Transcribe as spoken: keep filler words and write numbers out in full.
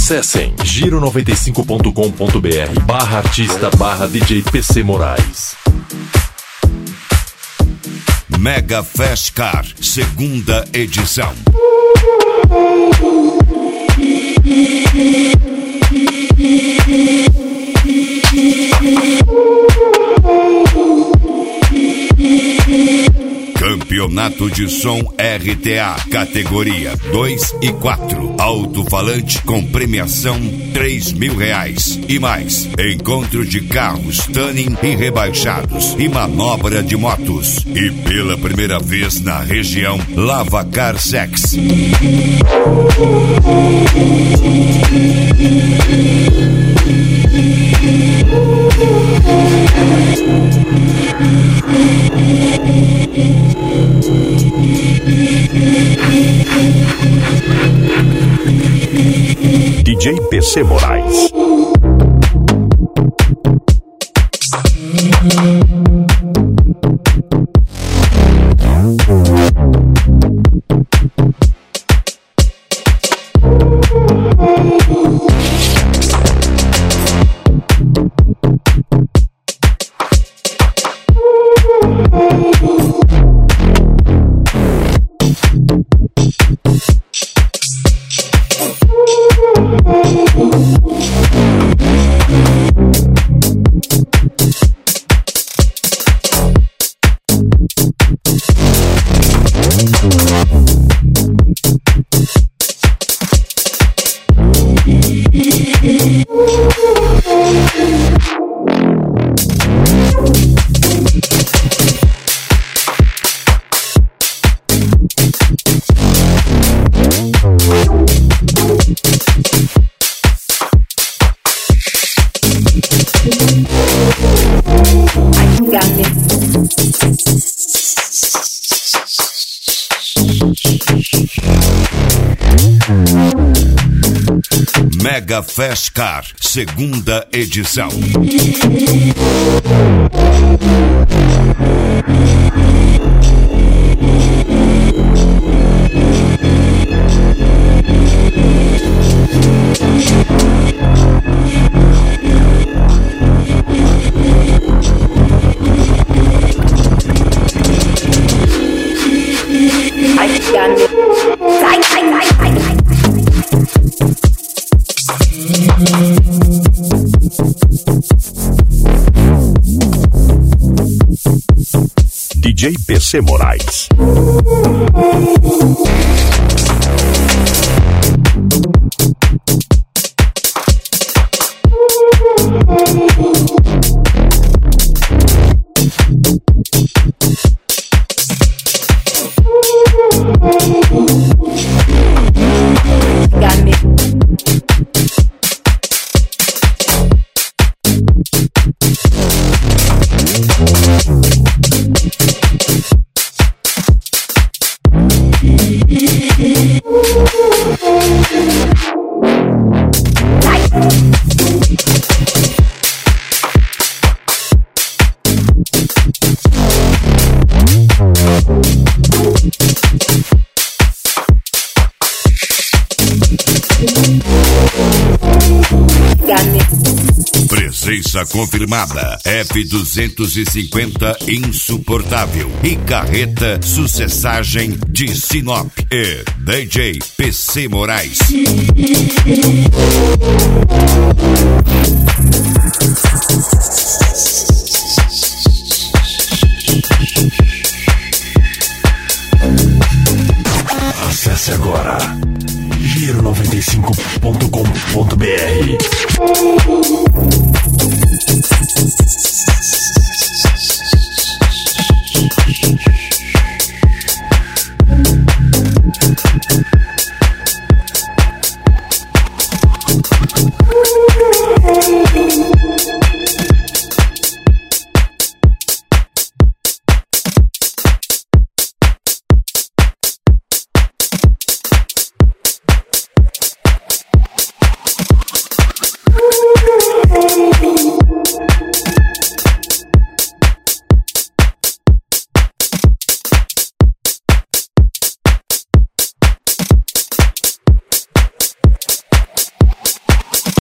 Acessem giro noventa e cinco ponto com ponto br barra artista barra D J P C Moraes. Mega Festcar, segunda edição. Campeonato de Som R T A, categoria dois e quatro. Alto-falante com premiação três mil reais. E mais, encontro de carros, tuning e rebaixados. E manobra de motos. E pela primeira vez na região, Lavacar Sex. D J P C Moraes. Mega Festcar, segunda edição. D J P C Moraes. Presença confirmada. F duzentos e cinquenta insuportável. E carreta sucessagem de Sinop. E D J P C Moraes. Acesse agora giro noventa e cinco ponto com ponto br.